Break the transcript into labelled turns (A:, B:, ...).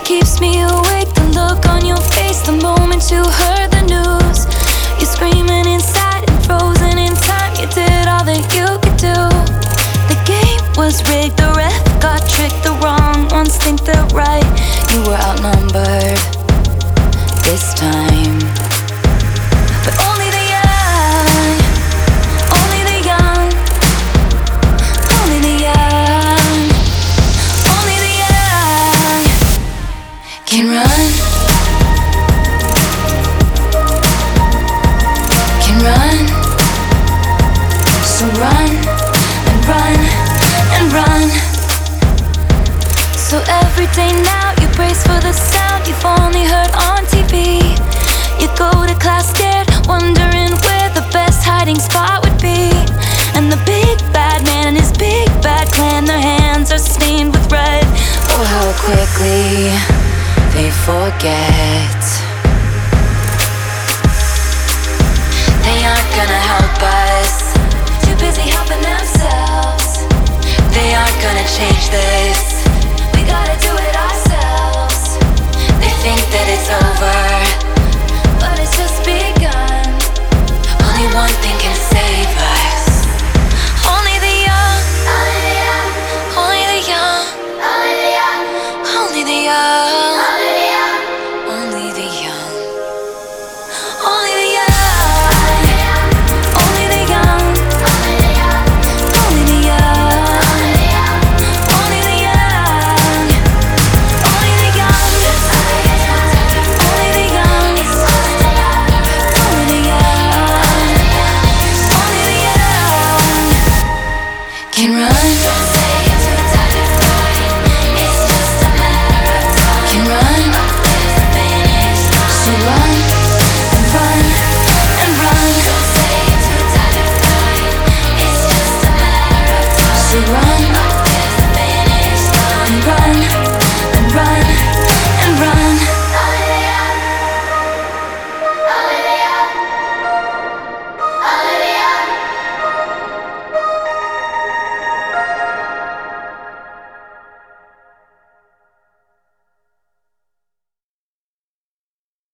A: keeps me awake, the look on your face the moment you heard the news. You're screaming inside and frozen in time. You did all that you could do. The game was rigged, the ref got tricked. The wrong ones think they're right. You were outnumbered this time. But only the young, only the young, only the young, only the young can run, can run. So run and run and run. So every day now you brace for the sound you've only heard on TV. You go to class scared, wondering where the best hiding spot would be. And the big bad man and his big bad clan, their hands are stained with red. Oh, how quickly they forget. They aren't gonna help us, too busy helping themselves. They aren't gonna change this, we gotta do it ourselves. They think that it's over, but it's just begun. Only one thing can save us. Only the young, only the young, only the young, only the young, only the young, only the young, only the young, only the young, only the young, only the young, only the young, only the young, only the young can run.